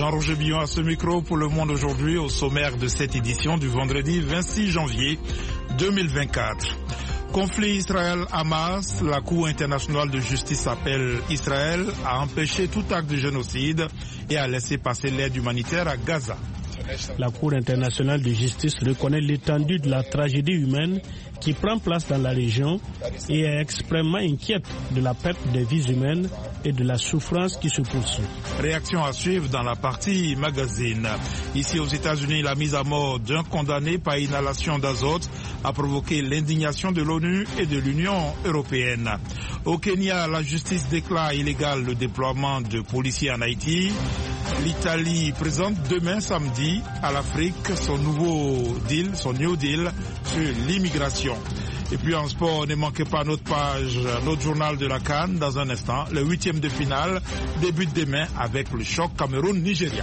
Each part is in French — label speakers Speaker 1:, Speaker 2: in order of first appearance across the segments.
Speaker 1: Jean-Roger Billon à ce micro pour Le Monde aujourd'hui, au sommaire de cette édition du vendredi 26 janvier 2024. Conflit Israël-Hamas, la Cour internationale de justice appelle Israël à empêcher tout acte de génocide et à laisser passer l'aide humanitaire à Gaza.
Speaker 2: La Cour internationale de justice reconnaît l'étendue de la tragédie humaine qui prend place dans la région et est extrêmement inquiète de la perte des vies humaines et de la souffrance qui se poursuit.
Speaker 1: Réaction à suivre dans la partie magazine. Ici aux États-Unis, la mise à mort d'un condamné par inhalation d'azote a provoqué l'indignation de l'ONU et de l'Union européenne. Au Kenya, la justice déclare illégal le déploiement de policiers en Haïti. L'Italie présente demain samedi à l'Afrique son New Deal sur l'immigration. Et puis en sport, ne manquez pas notre page, notre journal de la CAN dans un instant. Le 8e de finale débute demain avec le choc Cameroun-Nigeria.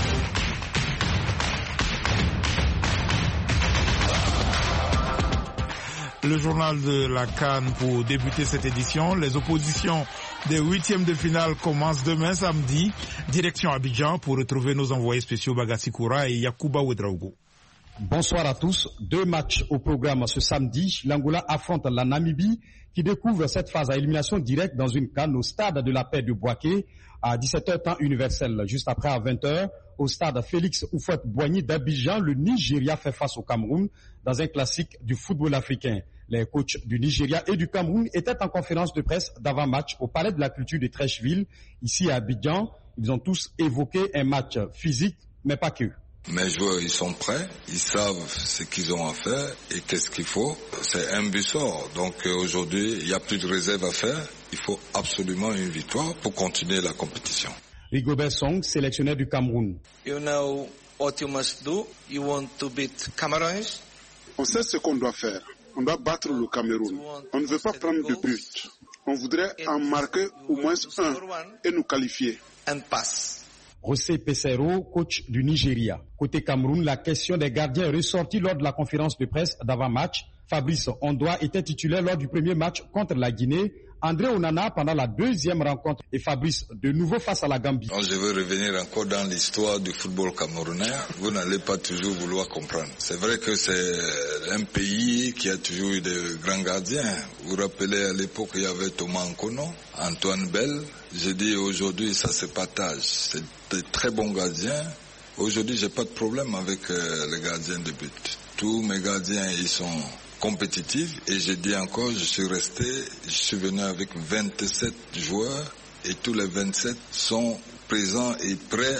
Speaker 1: Le journal de la CAN pour débuter cette édition. Les oppositions des 8e de finale commencent demain samedi. Direction Abidjan pour retrouver nos envoyés spéciaux Bagassi Koura et Yakuba Ouedraogo.
Speaker 3: Bonsoir à tous. 2 matchs au programme ce samedi. L'Angola affronte la Namibie qui découvre cette phase à élimination directe dans une CAN au stade de la paix de Bouaké à 17h temps universel. Juste après à 20h, au stade Félix Houphouët-Boigny d'Abidjan, le Nigeria fait face au Cameroun dans un classique du football africain. Les coachs du Nigeria et du Cameroun étaient en conférence de presse d'avant-match au Palais de la Culture de Treichville, ici à Abidjan. Ils ont tous évoqué un match physique, mais pas que.
Speaker 4: Mes joueurs, ils sont prêts, ils savent ce qu'ils ont à faire et qu'est-ce qu'il faut. C'est un but sort, donc aujourd'hui, il n'y a plus de réserve à faire. Il faut absolument une victoire pour continuer la compétition.
Speaker 3: Rigobert Song, sélectionneur du Cameroun.
Speaker 5: You know what you must do. You want to beat Cameroons.
Speaker 6: On sait ce qu'on doit faire. On doit battre le Cameroun. On ne veut pas prendre de but. On voudrait en marquer au moins un et nous qualifier.
Speaker 5: And pass.
Speaker 3: José Pesero, coach du Nigeria. Côté Cameroun, la question des gardiens est ressortie lors de la conférence de presse d'avant-match. Fabrice Ondoa était titulaire lors du premier match contre la Guinée. André Onana pendant la deuxième rencontre et Fabrice de nouveau face à la Gambie.
Speaker 4: Je veux revenir encore dans l'histoire du football camerounais. Vous n'allez pas toujours vouloir comprendre. C'est vrai que c'est un pays qui a toujours eu de grands gardiens. Vous vous rappelez à l'époque il y avait Thomas Nkono, Antoine Bell. Je dis aujourd'hui ça se partage. C'est de très bons gardiens. Aujourd'hui j'ai pas de problème avec les gardiens de but. Tous mes gardiens ils sont compétitif et je dis encore, je suis venu avec 27 joueurs et tous les 27 sont présents et prêts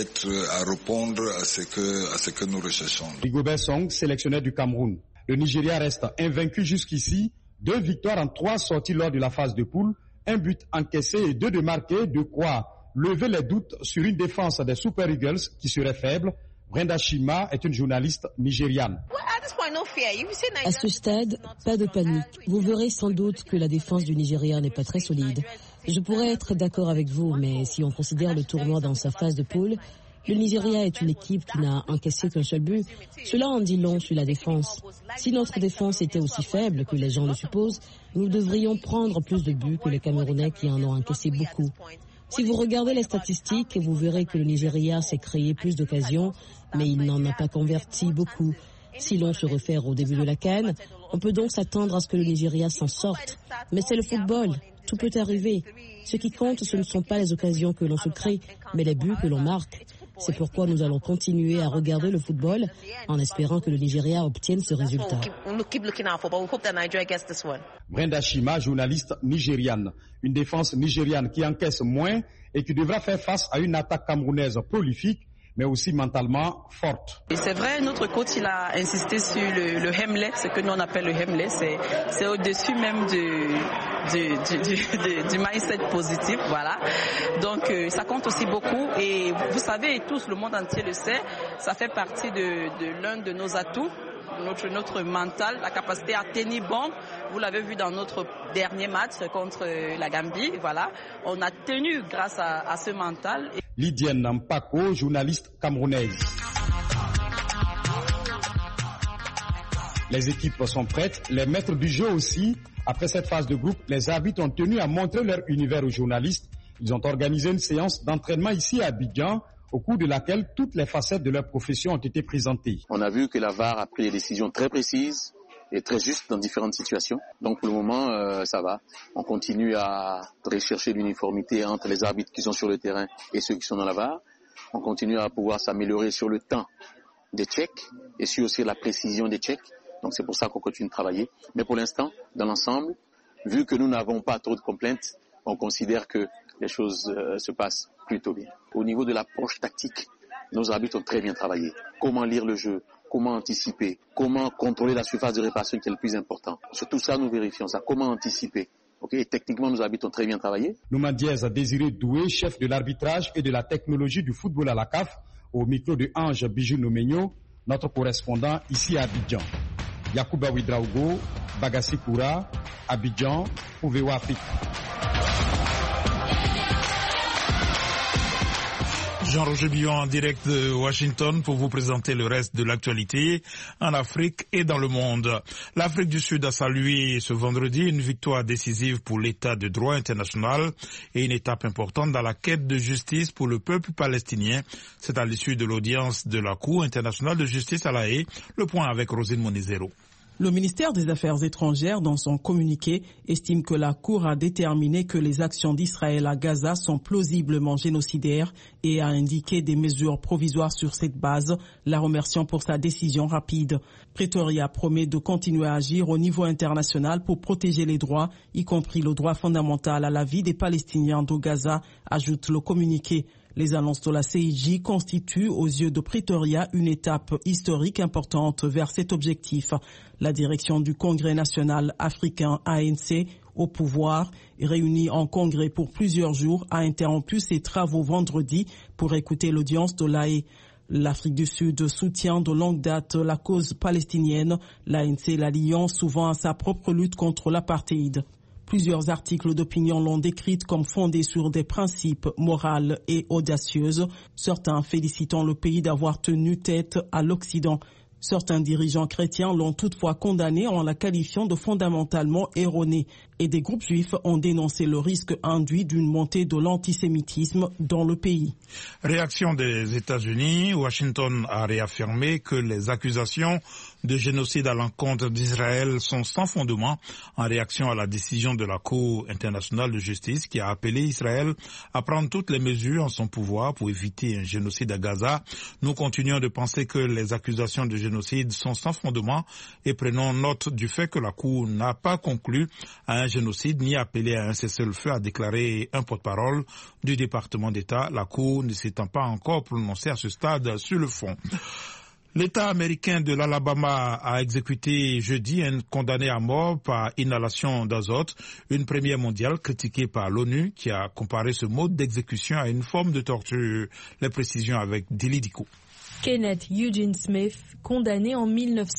Speaker 4: à répondre à ce que nous recherchons.
Speaker 3: Rigobert Song, sélectionneur du Cameroun. Le Nigeria reste invaincu jusqu'ici, 2 victoires en 3 sorties lors de la phase de poule, 1 but encaissé et 2 de marqué, de quoi lever les doutes sur une défense des Super Eagles qui serait faible. Brenda Shima est une journaliste nigériane.
Speaker 7: À ce stade, pas de panique. Vous verrez sans doute que la défense du Nigeria n'est pas très solide. Je pourrais être d'accord avec vous, mais si on considère le tournoi dans sa phase de poule, le Nigeria est une équipe qui n'a encaissé qu'un seul but. Cela en dit long sur la défense. Si notre défense était aussi faible que les gens le supposent, nous devrions prendre plus de buts que les Camerounais qui en ont encaissé beaucoup. Si vous regardez les statistiques, vous verrez que le Nigeria s'est créé plus d'occasions, mais il n'en a pas converti beaucoup. Si l'on se réfère au début de la CAN, on peut donc s'attendre à ce que le Nigeria s'en sorte. Mais c'est le football, tout peut arriver. Ce qui compte, ce ne sont pas les occasions que l'on se crée, mais les buts que l'on marque. C'est pourquoi nous allons continuer à regarder le football en espérant que le Nigeria obtienne ce résultat.
Speaker 3: Brenda Shima, journaliste nigériane. Une défense nigériane qui encaisse moins et qui devra faire face à une attaque camerounaise prolifique, mais aussi mentalement forte.
Speaker 8: Et c'est vrai, notre coach il a insisté sur le Hemley, ce que nous on appelle le Hemley, c'est au-dessus même du mindset positif, voilà. Donc ça compte aussi beaucoup et vous savez, tous, le monde entier le sait, ça fait partie de l'un de nos atouts. Notre mental, la capacité à tenir bon, vous l'avez vu dans notre dernier match contre la Gambie, voilà. On a tenu grâce à ce mental.
Speaker 3: Lydienne Mpako, journaliste camerounaise. Les équipes sont prêtes, les maîtres du jeu aussi. Après cette phase de groupe, les arbitres ont tenu à montrer leur univers aux journalistes. Ils ont organisé une séance d'entraînement ici à Abidjan, au cours de laquelle toutes les facettes de leur profession ont été présentées.
Speaker 9: On a vu que la VAR a pris des décisions très précises et très justes dans différentes situations. Donc pour le moment, ça va. On continue à rechercher l'uniformité entre les arbitres qui sont sur le terrain et ceux qui sont dans la VAR. On continue à pouvoir s'améliorer sur le temps des checks et sur aussi la précision des checks. Donc c'est pour ça qu'on continue de travailler. Mais pour l'instant, dans l'ensemble, vu que nous n'avons pas trop de complaintes, on considère que les choses se passent plutôt bien. Au niveau de l'approche tactique, nos arbitres ont très bien travaillé. Comment lire le jeu, comment anticiper, comment contrôler la surface de réparation qui est le plus important. Sur tout ça, nous vérifions ça. Comment anticiper. Okay. Techniquement, nos arbitres ont très bien travaillé.
Speaker 3: Nouma Diaz a Désiré Doué, chef de l'arbitrage et de la technologie du football à la CAF, au micro de Ange Bijou Nomenyo, notre correspondant ici à Abidjan. Yacouba Ouidraogo, Bagassi Koura, Abidjan, pour VOA Afrique.
Speaker 1: Jean-Roger Billon en direct de Washington pour vous présenter le reste de l'actualité en Afrique et dans le monde. L'Afrique du Sud a salué ce vendredi une victoire décisive pour l'état de droit international et une étape importante dans la quête de justice pour le peuple palestinien. C'est à l'issue de l'audience de la Cour internationale de justice à La Haye. Le point avec Rosine Monizero.
Speaker 10: Le ministère des Affaires étrangères, dans son communiqué, estime que la Cour a déterminé que les actions d'Israël à Gaza sont plausiblement génocidaires et a indiqué des mesures provisoires sur cette base, la remerciant pour sa décision rapide. Pretoria promet de continuer à agir au niveau international pour protéger les droits, y compris le droit fondamental à la vie des Palestiniens de Gaza, ajoute le communiqué. Les annonces de la CIJ constituent aux yeux de Pretoria une étape historique importante vers cet objectif. La direction du Congrès national africain ANC au pouvoir, réunie en congrès pour plusieurs jours, a interrompu ses travaux vendredi pour écouter l'audience de La Haye. L'Afrique du Sud soutient de longue date la cause palestinienne. L'ANC la liant souvent à sa propre lutte contre l'apartheid. Plusieurs articles d'opinion l'ont décrite comme fondée sur des principes moraux et audacieuses, certains félicitant le pays d'avoir tenu tête à l'Occident. Certains dirigeants chrétiens l'ont toutefois condamnée en la qualifiant de fondamentalement erronée. Et des groupes juifs ont dénoncé le risque induit d'une montée de l'antisémitisme dans le pays.
Speaker 1: Réaction des États-Unis, Washington a réaffirmé que les accusations de génocide à l'encontre d'Israël sont sans fondement en réaction à la décision de la Cour internationale de justice qui a appelé Israël à prendre toutes les mesures en son pouvoir pour éviter un génocide à Gaza. Nous continuons de penser que les accusations de génocide sont sans fondement et prenons note du fait que la Cour n'a pas conclu à un génocide ni appelé à un cessez-le-feu, a déclaré un porte-parole du département d'État, la Cour ne s'étant pas encore prononcée à ce stade sur le fond. L'État américain de l'Alabama a exécuté jeudi un condamné à mort par inhalation d'azote, une première mondiale critiquée par l'ONU qui a comparé ce mode d'exécution à une forme de torture. Les précisions avec Dili Diko.
Speaker 11: Kenneth Eugene Smith, condamné en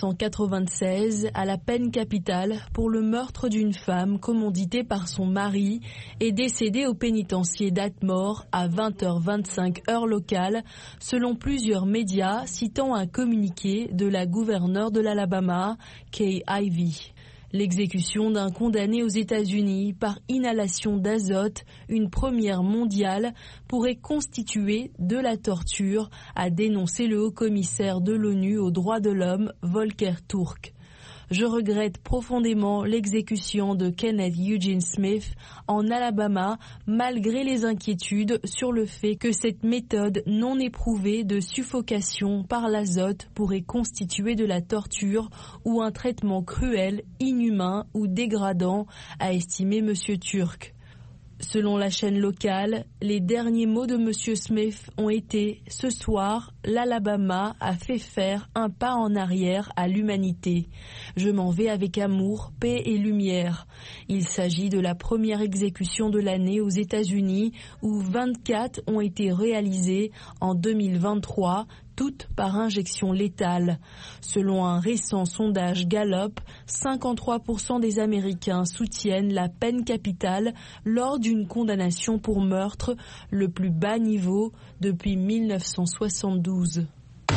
Speaker 11: 1996 à la peine capitale pour le meurtre d'une femme commanditée par son mari, est décédé au pénitencier d'Atmore à 20h25 heure locale, selon plusieurs médias citant un communiqué de la gouverneure de l'Alabama, Kay Ivey. L'exécution d'un condamné aux États-Unis par inhalation d'azote, une première mondiale, pourrait constituer de la torture, a dénoncé le haut-commissaire de l'ONU aux droits de l'homme, Volker Turk. Je regrette profondément l'exécution de Kenneth Eugene Smith en Alabama, malgré les inquiétudes sur le fait que cette méthode non éprouvée de suffocation par l'azote pourrait constituer de la torture ou un traitement cruel, inhumain ou dégradant, a estimé M. Turk. Selon la chaîne locale, les derniers mots de M. Smith ont été « Ce soir, l'Alabama a fait faire un pas en arrière à l'humanité. Je m'en vais avec amour, paix et lumière. » Il s'agit de la première exécution de l'année aux États-Unis où 24 ont été réalisées en 2023, toutes par injection létale. Selon un récent sondage Gallup, 53% des Américains soutiennent la peine capitale lors d'une condamnation pour meurtre, le plus bas niveau depuis 1972.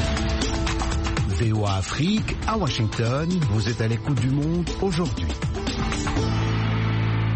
Speaker 12: VOA Afrique, à Washington, vous êtes à l'écoute du monde aujourd'hui.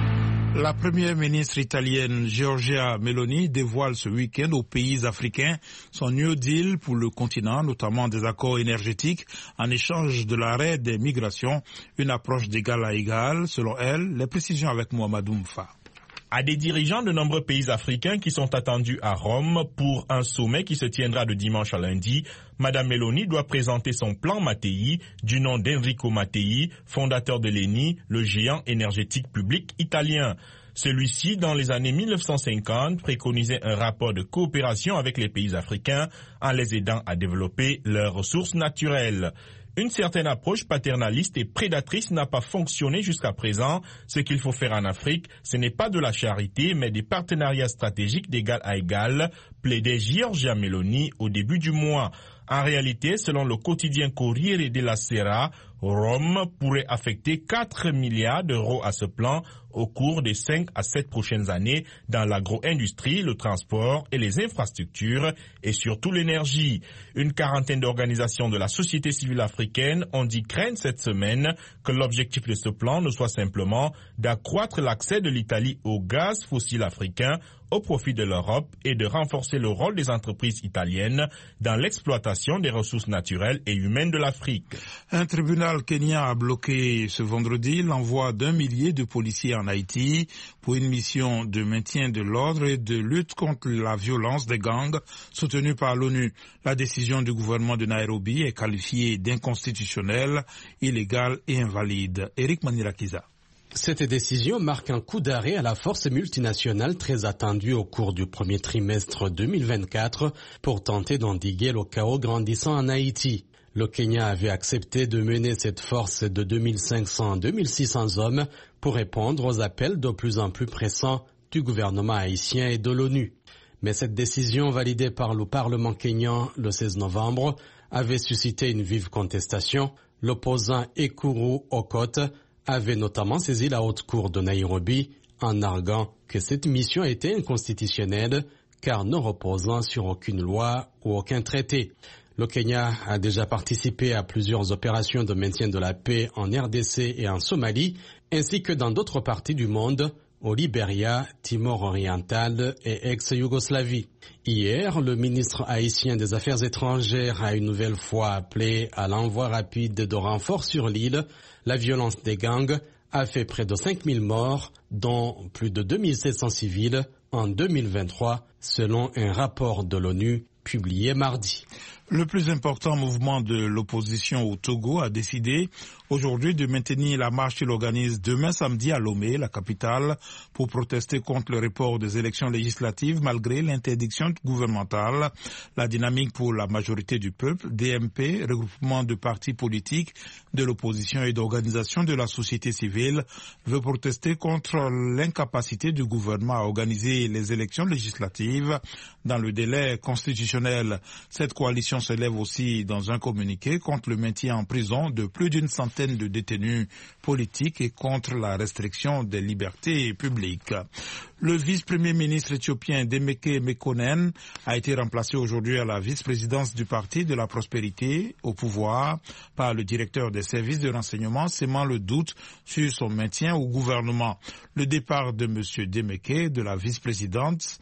Speaker 1: La première ministre italienne Giorgia Meloni dévoile ce week-end aux pays africains son New Deal pour le continent, notamment des accords énergétiques en échange de l'arrêt des migrations, une approche d'égal à égal, selon elle. Les précisions avec Mohamedou Mfa.
Speaker 12: À des dirigeants de nombreux pays africains qui sont attendus à Rome pour un sommet qui se tiendra de dimanche à lundi, Madame Meloni doit présenter son plan Mattei, du nom d'Enrico Mattei, fondateur de l'ENI, le géant énergétique public italien. Celui-ci, dans les années 1950, préconisait un rapport de coopération avec les pays africains en les aidant à développer leurs ressources naturelles. Une certaine approche paternaliste et prédatrice n'a pas fonctionné jusqu'à présent. Ce qu'il faut faire en Afrique, ce n'est pas de la charité, mais des partenariats stratégiques d'égal à égal, plaidait Giorgia Meloni au début du mois. En réalité, selon le quotidien Corriere della Sera, Rome pourrait affecter 4 milliards d'euros à ce plan au cours des 5 à 7 prochaines années dans l'agro-industrie, le transport et les infrastructures et surtout l'énergie. Une quarantaine d'organisations de la société civile africaine ont dit craindre cette semaine que l'objectif de ce plan ne soit simplement d'accroître l'accès de l'Italie au gaz fossile africain au profit de l'Europe et de renforcer le rôle des entreprises italiennes dans l'exploitation des ressources naturelles et humaines de l'Afrique.
Speaker 1: Un tribunal kenyan a bloqué ce vendredi l'envoi d'1 millier de policiers en Haïti pour une mission de maintien de l'ordre et de lutte contre la violence des gangs soutenue par l'ONU. La décision du gouvernement de Nairobi est qualifiée d'inconstitutionnelle, illégale et invalide. Eric Manirakiza.
Speaker 13: Cette décision marque un coup d'arrêt à la force multinationale très attendue au cours du premier trimestre 2024 pour tenter d'endiguer le chaos grandissant en Haïti. Le Kenya avait accepté de mener cette force de 2500 à 2600 hommes pour répondre aux appels de plus en plus pressants du gouvernement haïtien et de l'ONU. Mais cette décision, validée par le Parlement kényan le 16 novembre, avait suscité une vive contestation. L'opposant Ekuru Okot avait notamment saisi la haute cour de Nairobi en arguant que cette mission était inconstitutionnelle car ne reposant sur aucune loi ou aucun traité. Le Kenya a déjà participé à plusieurs opérations de maintien de la paix en RDC et en Somalie, ainsi que dans d'autres parties du monde, au Libéria, Timor oriental et ex-Yougoslavie. Hier, le ministre haïtien des Affaires étrangères a une nouvelle fois appelé à l'envoi rapide de renforts sur l'île. La violence des gangs a fait près de 5000 morts, dont plus de 2700 civils en 2023, selon un rapport de l'ONU publié mardi.
Speaker 1: Le plus important mouvement de l'opposition au Togo a décidé aujourd'hui de maintenir la marche qu'il organise demain samedi à Lomé, la capitale, pour protester contre le report des élections législatives malgré l'interdiction gouvernementale. La dynamique pour la majorité du peuple, DMP, regroupement de partis politiques, de l'opposition et d'organisations de la société civile, veut protester contre l'incapacité du gouvernement à organiser les élections législatives dans le délai constitutionnel. Cette coalition se lève aussi dans un communiqué contre le maintien en prison de plus d'une centaine de détenus politiques et contre la restriction des libertés publiques. Le vice-premier ministre éthiopien Demeke Mekonnen a été remplacé aujourd'hui à la vice-présidence du Parti de la Prospérité au pouvoir par le directeur des services de renseignement, sémant le doute sur son maintien au gouvernement. Le départ de M. Demeke de la vice-présidence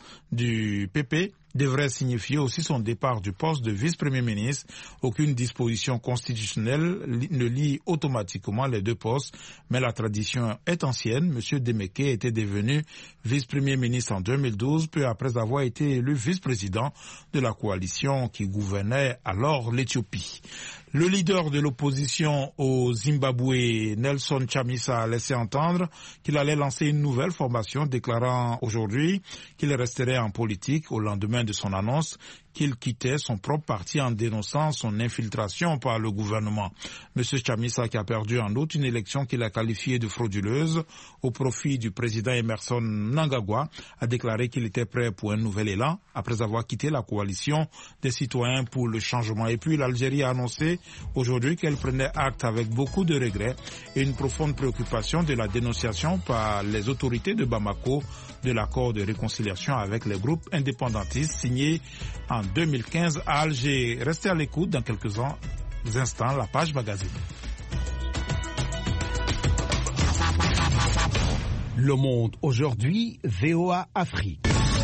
Speaker 1: du PP devrait signifier aussi son départ du poste de vice-premier ministre. Aucune disposition constitutionnelle ne lie automatiquement les deux postes, mais la tradition est ancienne. M. Demeke était devenu vice-premier ministre en 2012, peu après avoir été élu vice-président de la coalition qui gouvernait alors l'Éthiopie. Le leader de l'opposition au Zimbabwe, Nelson Chamisa, a laissé entendre qu'il allait lancer une nouvelle formation, déclarant aujourd'hui qu'il resterait en politique au lendemain de son annonce qu'il quittait son propre parti en dénonçant son infiltration par le gouvernement. M. Chamisa, qui a perdu en août une élection qu'il a qualifiée de frauduleuse au profit du président Emerson Mnangagwa, a déclaré qu'il était prêt pour un nouvel élan après avoir quitté la coalition des citoyens pour le changement. Et puis l'Algérie a annoncé aujourd'hui qu'elle prenait acte avec beaucoup de regrets et une profonde préoccupation de la dénonciation par les autorités de Bamako de l'accord de réconciliation avec les groupes indépendantistes signé en 2015 à Alger. Restez à l'écoute dans quelques instants, la page magazine.
Speaker 14: Le Monde aujourd'hui, VOA Afrique.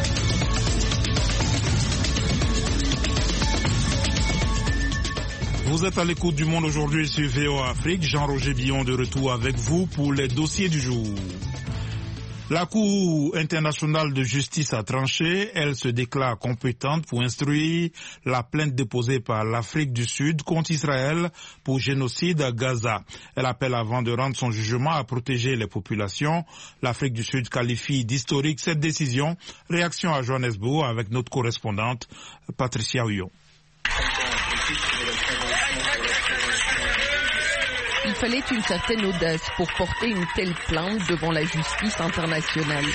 Speaker 1: Vous êtes à l'écoute du Monde aujourd'hui sur VOA Afrique. Jean-Roger Billon de retour avec vous pour les dossiers du jour. La Cour internationale de justice a tranché. Elle se déclare compétente pour instruire la plainte déposée par l'Afrique du Sud contre Israël pour génocide à Gaza. Elle appelle avant de rendre son jugement à protéger les populations. L'Afrique du Sud qualifie d'historique cette décision. Réaction à Johannesburg avec notre correspondante Patricia Huyon.
Speaker 15: Il fallait une certaine audace pour porter une telle plainte devant la justice internationale.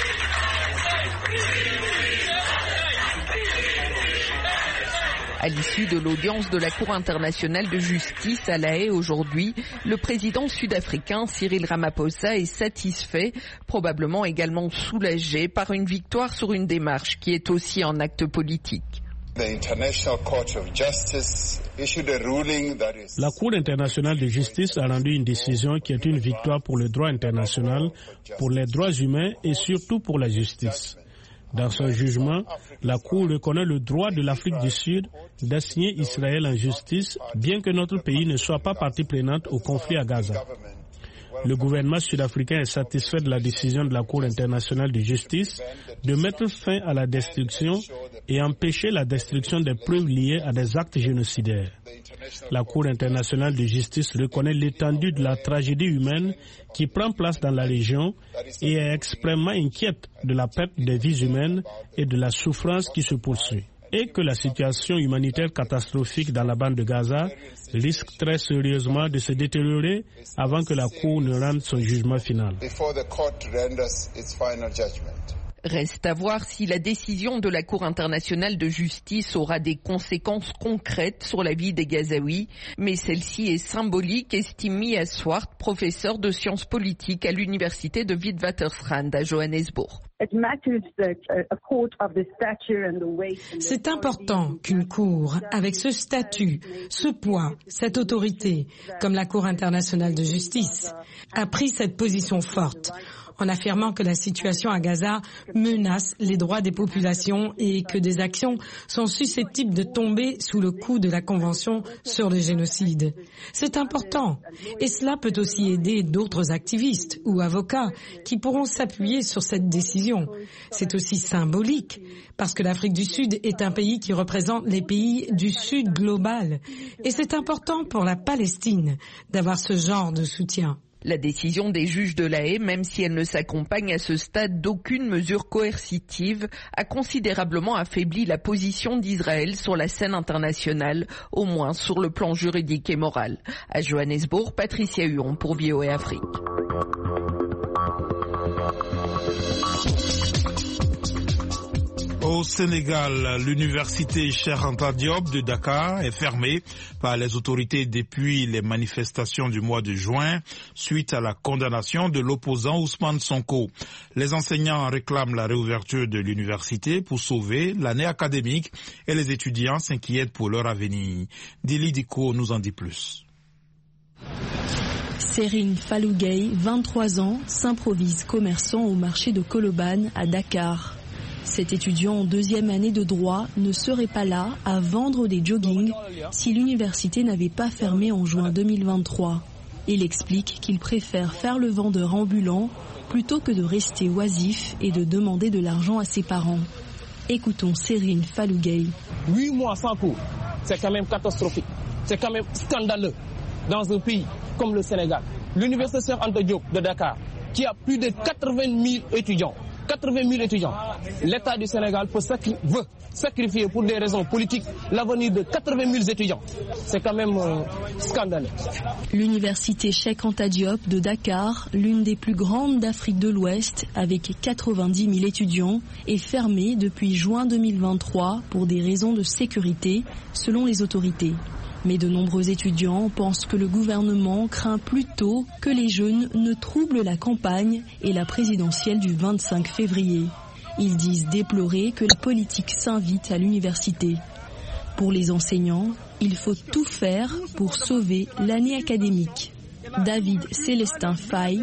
Speaker 15: À l'issue de l'audience de la Cour internationale de justice à La Haye aujourd'hui, le président sud-africain Cyril Ramaphosa est satisfait, probablement également soulagé par une victoire sur une démarche qui est aussi un acte politique.
Speaker 2: La Cour internationale de justice a rendu une décision qui est une victoire pour le droit international, pour les droits humains et surtout pour la justice. Dans son jugement, la Cour reconnaît le droit de l'Afrique du Sud d'assigner Israël en justice, bien que notre pays ne soit pas partie prenante au conflit à Gaza. Le gouvernement sud-africain est satisfait de la décision de la Cour internationale de justice de mettre fin à la destruction et empêcher la destruction des preuves liées à des actes génocidaires. La Cour internationale de justice reconnaît l'étendue de la tragédie humaine qui prend place dans la région et est extrêmement inquiète de la perte des vies humaines et de la souffrance qui se poursuit. Et que la situation humanitaire catastrophique dans la bande de Gaza risque très sérieusement de se détériorer avant que la Cour ne rende son jugement final.
Speaker 15: Reste à voir si la décision de la Cour internationale de justice aura des conséquences concrètes sur la vie des Gazaouis, mais celle-ci est symbolique, estime Mia Swart, professeur de sciences politiques à l'université de Witwatersrand à Johannesburg.
Speaker 16: C'est important qu'une cour, avec ce statut, ce poids, cette autorité, comme la Cour internationale de justice, a pris cette position forte en affirmant que la situation à Gaza menace les droits des populations et que des actions sont susceptibles de tomber sous le coup de la Convention sur le génocide. C'est important et cela peut aussi aider d'autres activistes ou avocats qui pourront s'appuyer sur cette décision. C'est aussi symbolique parce que l'Afrique du Sud est un pays qui représente les pays du Sud global et c'est important pour la Palestine d'avoir ce genre de soutien.
Speaker 15: La décision des juges de La Haye, même si elle ne s'accompagne à ce stade d'aucune mesure coercitive, a considérablement affaibli la position d'Israël sur la scène internationale, au moins sur le plan juridique et moral. À Johannesburg, Patricia Huon pour VOA Afrique.
Speaker 1: Au Sénégal, l'université Cheikh Anta Diop de Dakar est fermée par les autorités depuis les manifestations du mois de juin suite à la condamnation de l'opposant Ousmane Sonko. Les enseignants réclament la réouverture de l'université pour sauver l'année académique et les étudiants s'inquiètent pour leur avenir. Dili Diko nous en dit plus.
Speaker 11: Serine Falougueï, 23 ans, s'improvise commerçant au marché de Colobane à Dakar. Cet étudiant en deuxième année de droit ne serait pas là à vendre des joggings si l'université n'avait pas fermé en juin 2023. Il explique qu'il préfère faire le vendeur ambulant plutôt que de rester oisif et de demander de l'argent à ses parents. Écoutons Serine Falougueï.
Speaker 17: 8 mois sans cours, c'est quand même catastrophique. C'est quand même scandaleux dans un pays comme le Sénégal. L'université Cheikh Anta Diop de Dakar, qui a plus de 80 000 étudiants. 80 000 étudiants. L'État du Sénégal veut sacrifier pour des raisons politiques l'avenir de 80 000 étudiants. C'est quand même scandaleux.
Speaker 11: L'université Cheikh Anta Diop de Dakar, l'une des plus grandes d'Afrique de l'Ouest, avec 90 000 étudiants, est fermée depuis juin 2023 pour des raisons de sécurité, selon les autorités. Mais de nombreux étudiants pensent que le gouvernement craint plutôt que les jeunes ne troublent la campagne et la présidentielle du 25 février. Ils disent déplorer que la politique s'invite à l'université. Pour les enseignants, il faut tout faire pour sauver l'année académique. David Célestin Faye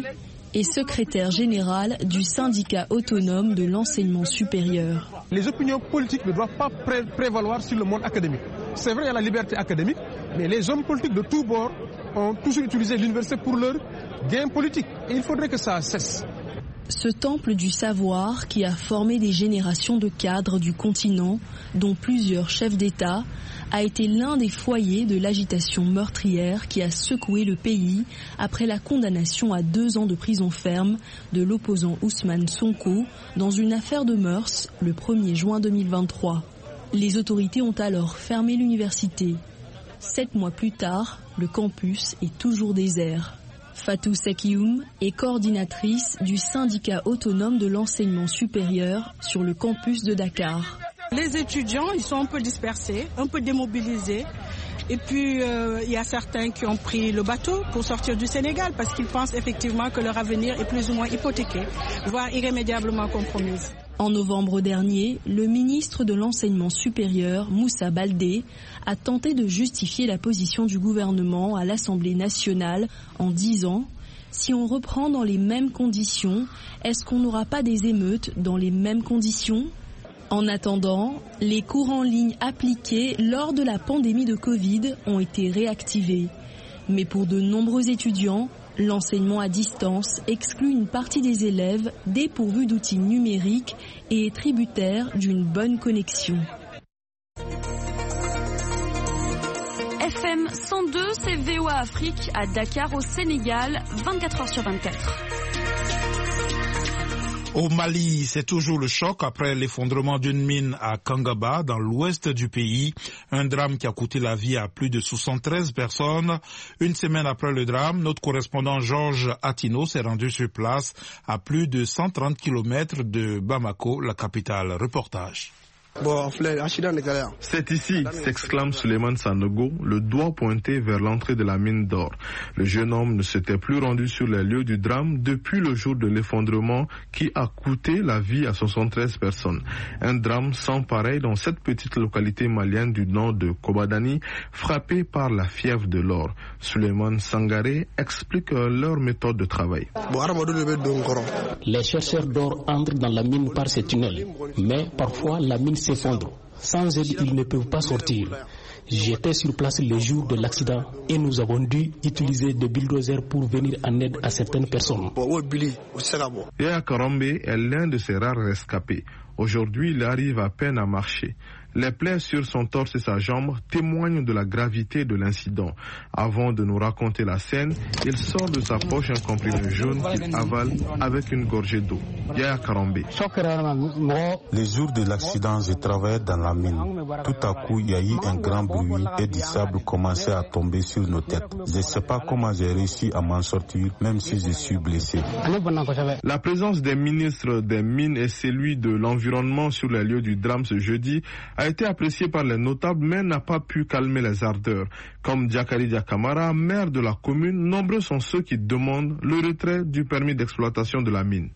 Speaker 11: est secrétaire général du syndicat autonome de l'enseignement supérieur.
Speaker 17: Les opinions politiques ne doivent pas prévaloir sur le monde académique. C'est vrai, il y a la liberté académique, mais les hommes politiques de tous bords ont toujours utilisé l'université pour leur gain politique. Et il faudrait que ça cesse.
Speaker 11: Ce temple du savoir qui a formé des générations de cadres du continent, dont plusieurs chefs d'État, a été l'un des foyers de l'agitation meurtrière qui a secoué le pays après la condamnation à 2 ans de prison ferme de l'opposant Ousmane Sonko dans une affaire de mœurs le 1er juin 2023. Les autorités ont alors fermé l'université. 7 mois plus tard, le campus est toujours désert. Fatou Sekioum est coordinatrice du syndicat autonome de l'enseignement supérieur sur le campus de Dakar.
Speaker 18: Les étudiants, ils sont un peu dispersés, un peu démobilisés. Et puis, il y a certains qui ont pris le bateau pour sortir du Sénégal parce qu'ils pensent effectivement que leur avenir est plus ou moins hypothéqué, voire irrémédiablement compromis.
Speaker 11: En novembre dernier, le ministre de l'Enseignement supérieur, Moussa Baldé, a tenté de justifier la position du gouvernement à l'Assemblée nationale en disant « Si on reprend dans les mêmes conditions, est-ce qu'on n'aura pas des émeutes dans les mêmes conditions ?» En attendant, les cours en ligne appliqués lors de la pandémie de Covid ont été réactivés. Mais pour de nombreux étudiants, l'enseignement à distance exclut une partie des élèves dépourvus d'outils numériques et est tributaire d'une bonne connexion.
Speaker 19: FM 102, c'est VOA Afrique à Dakar au Sénégal, 24h/24.
Speaker 1: Au Mali, c'est toujours le choc après l'effondrement d'une mine à Kangaba, dans l'ouest du pays. Un drame qui a coûté la vie à plus de 73 personnes. Une semaine après le drame, notre correspondant Georges Atino s'est rendu sur place à plus de 130 km de Bamako, la capitale. Reportage.
Speaker 20: C'est ici, s'exclame Suleiman Sanogo, le doigt pointé vers l'entrée de la mine d'or. Le jeune homme ne s'était plus rendu sur les lieux du drame depuis le jour de l'effondrement qui a coûté la vie à 73 personnes. Un drame sans pareil dans cette petite localité malienne du nord de Kobadani, frappée par la fièvre de l'or. Suleiman Sangaré explique leur méthode de travail.
Speaker 21: Les chercheurs d'or entrent dans la mine par ces tunnels, mais parfois la mine s'effondre. Sans aide, ils ne peuvent pas sortir. J'étais sur place le jour de l'accident et nous avons dû utiliser des bulldozers pour venir en aide à certaines personnes.
Speaker 20: Yaya Karambe est l'un de ces rares rescapés. Aujourd'hui, il arrive à peine à marcher. Les plaies sur son torse et sa jambe témoignent de la gravité de l'incident. Avant de nous raconter la scène, il sort de sa poche un comprimé jaune qu'il avale avec une gorgée d'eau. Yaya Karambe.
Speaker 22: Le jour de l'accident, je travaillais dans la mine. Tout à coup, il y a eu un grand bruit et du sable commençait à tomber sur nos têtes. Je ne sais pas comment j'ai réussi à m'en sortir, même si je suis blessé.
Speaker 20: La présence des ministres des Mines et celui de l'Environnement sur les lieux du drame ce jeudi a été apprécié par les notables, mais n'a pas pu calmer les ardeurs. Comme Diakari Diakamara, maire de la commune, nombreux sont ceux qui demandent le retrait du permis d'exploitation de la mine.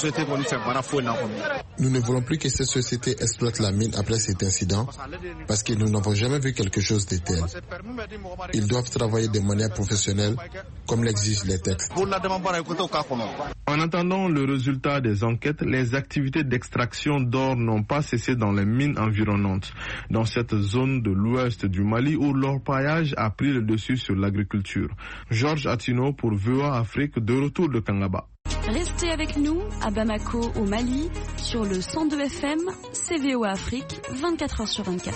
Speaker 23: Nous ne voulons plus que cette société exploite la mine après cet incident, parce que nous n'avons jamais vu quelque chose de tel. Ils doivent travailler de manière professionnelle, comme l'exigent les textes.
Speaker 20: En attendant le résultat des enquêtes, les activités d'extraction d'or n'ont pas cessé dans les mines environnantes, dans cette zone de l'ouest du Mali où l'orpaillage a pris le dessus sur l'agriculture. Georges Atino pour VOA Afrique, de retour de Kangaba.
Speaker 19: Restez avec nous à Bamako au Mali sur le 102 FM, c'est VOA Afrique, 24h/24.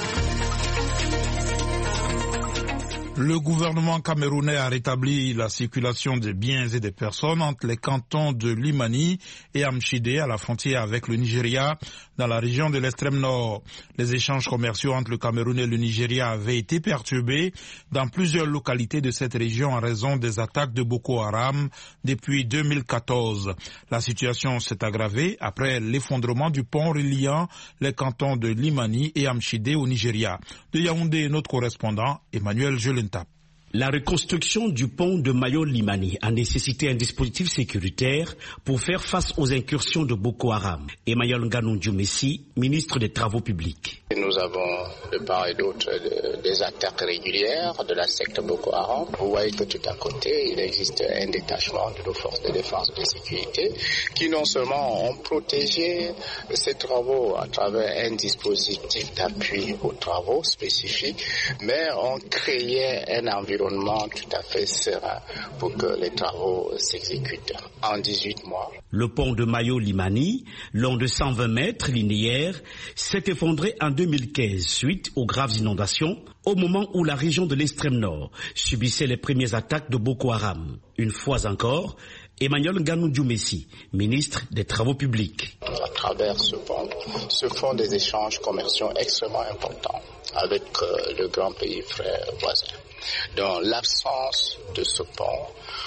Speaker 1: Le gouvernement camerounais a rétabli la circulation des biens et des personnes entre les cantons de Limani et Amchide à la frontière avec le Nigeria dans la région de l'extrême nord. Les échanges commerciaux entre le Cameroun et le Nigeria avaient été perturbés dans plusieurs localités de cette région en raison des attaques de Boko Haram depuis 2014. La situation s'est aggravée après l'effondrement du pont reliant les cantons de Limani et Amchide au Nigeria. De Yaoundé, notre correspondant Emmanuel Jelenta.
Speaker 24: La reconstruction du pont de Mayo-Limani a nécessité un dispositif sécuritaire pour faire face aux incursions de Boko Haram. Emmanuel Nganou Djoumessi, ministre des Travaux publics.
Speaker 4: Nous avons de part et d'autre des attaques régulières de la secte Boko Haram. Vous voyez que tout à côté, il existe un détachement de nos forces de défense et de sécurité qui non seulement ont protégé ces travaux à travers un dispositif d'appui aux travaux spécifiques, mais ont créé un environnement tout à fait serein pour que les travaux s'exécutent en 18 mois.
Speaker 24: Le pont de Mayo-Limani, long de 120 mètres linéaires, s'est effondré en 2015 suite aux graves inondations au moment où la région de l'extrême nord subissait les premières attaques de Boko Haram. Une fois encore, Emmanuel Nganou-Dioumessi, ministre des Travaux publics.
Speaker 4: À travers ce pont se font des échanges commerciaux extrêmement importants avec le grand pays frère voisin. Donc l'absence de ce pont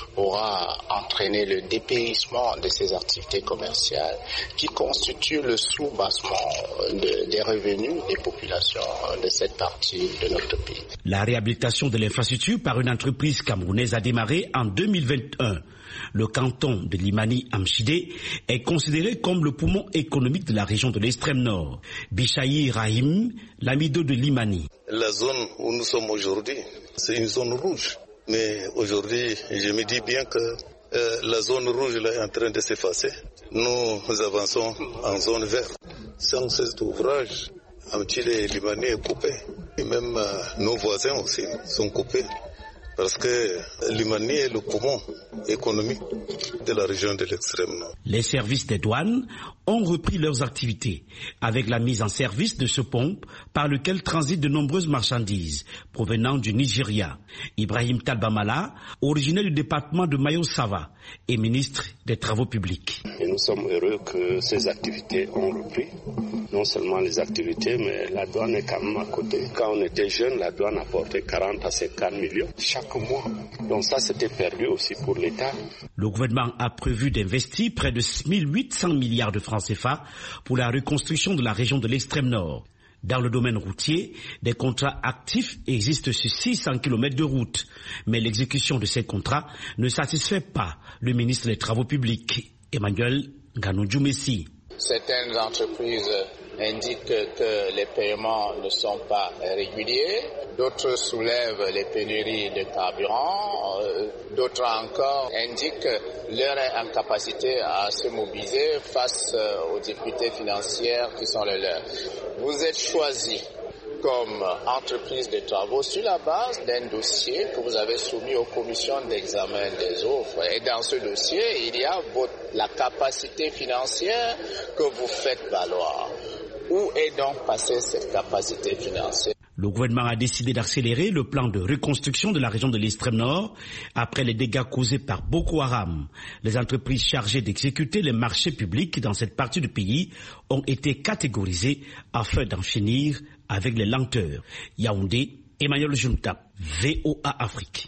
Speaker 4: aura entraîné le dépérissement de ces activités commerciales qui constituent le sous-bassement des revenus des populations de cette partie de notre pays.
Speaker 24: La réhabilitation de l'infrastructure par une entreprise camerounaise a démarré en 2021. Le canton de Limani-Amchidé est considéré comme le poumon économique de la région de l'extrême nord. Bichaï Rahim, l'amido de Limani.
Speaker 5: La zone où nous sommes aujourd'hui, c'est une zone rouge. Mais aujourd'hui, je me dis bien que la zone rouge là, est en train de s'effacer. Nous avançons en zone verte. Sans cet ouvrage, Amchidé et Limani est coupé. Et même nos voisins aussi sont coupés. Parce que Limani est le poumon économique de la région de l'extrême nord.
Speaker 24: Les services des douanes ont repris leurs activités avec la mise en service de ce pont par lequel transitent de nombreuses marchandises provenant du Nigeria. Ibrahim Talbamala, originaire du département de Mayo-Sava et ministre des Travaux publics.
Speaker 6: Et nous sommes heureux que ces activités ont repris. Non seulement les activités, mais la douane est quand même à côté. Quand on était jeune, la douane apportait 40 à 50 millions chaque mois. Donc ça, c'était perdu aussi pour l'État.
Speaker 24: Le gouvernement a prévu d'investir près de 1800 milliards de francs CFA pour la reconstruction de la région de l'extrême nord. Dans le domaine routier, des contrats actifs existent sur 600 km de route. Mais l'exécution de ces contrats ne satisfait pas le ministre des Travaux publics, Emmanuel Nganou-Dioumessi.
Speaker 4: Certaines entreprises indiquent que les paiements ne sont pas réguliers, d'autres soulèvent les pénuries de carburant, d'autres encore indiquent leur incapacité à se mobiliser face aux difficultés financières qui sont les leurs. Vous êtes choisi comme entreprise de travaux sur la base d'un dossier que vous avez soumis aux commissions d'examen des offres. Et dans ce dossier, il y a la capacité financière que vous faites valoir. Où est donc passée cette capacité financière?
Speaker 24: Le gouvernement a décidé d'accélérer le plan de reconstruction de la région de l'extrême nord après les dégâts causés par Boko Haram. Les entreprises chargées d'exécuter les marchés publics dans cette partie du pays ont été catégorisées afin d'en finir avec les lenteurs. Yaoundé, Emmanuel Junta, VOA Afrique.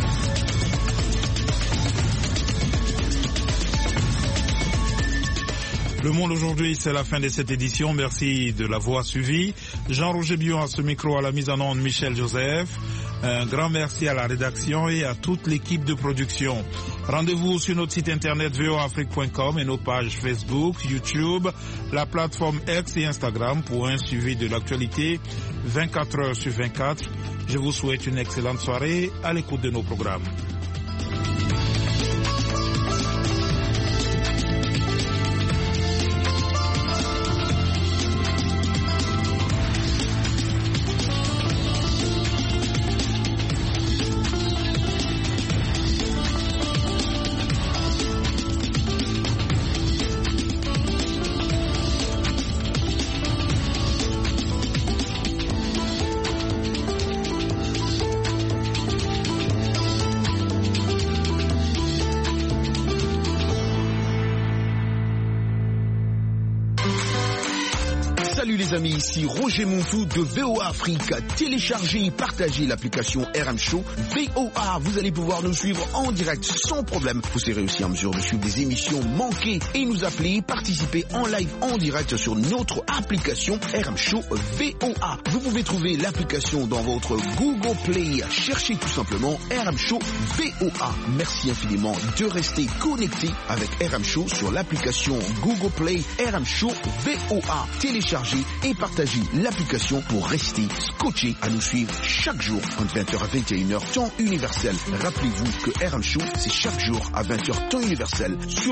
Speaker 1: Le Monde aujourd'hui, c'est la fin de cette édition. Merci de l'avoir suivi. Jean-Roger Bion à ce micro, à la mise en onde, Michel Joseph. Un grand merci à la rédaction et à toute l'équipe de production. Rendez-vous sur notre site internet voaafrique.com et nos pages Facebook, YouTube, la plateforme X et Instagram pour un suivi de l'actualité 24 heures sur 24. Je vous souhaite une excellente soirée à l'écoute de nos programmes.
Speaker 14: Les amis, ici Roger Montou de VOA Afrique. Téléchargez et partagez l'application RM Show VOA. Vous allez pouvoir nous suivre en direct sans problème. Vous serez aussi en mesure de suivre des émissions manquées et nous appeler, participer en live en direct sur notre application RM Show VOA. Vous pouvez trouver l'application dans votre Google Play. Cherchez tout simplement RM Show VOA. Merci infiniment de rester connecté avec RM Show sur l'application Google Play RM Show VOA. Téléchargez téléchargez et partagez l'application pour rester scotché à nous suivre chaque jour entre 20h à 21h, temps universel. Rappelez-vous que RM Show, c'est chaque jour à 20h, temps universel sur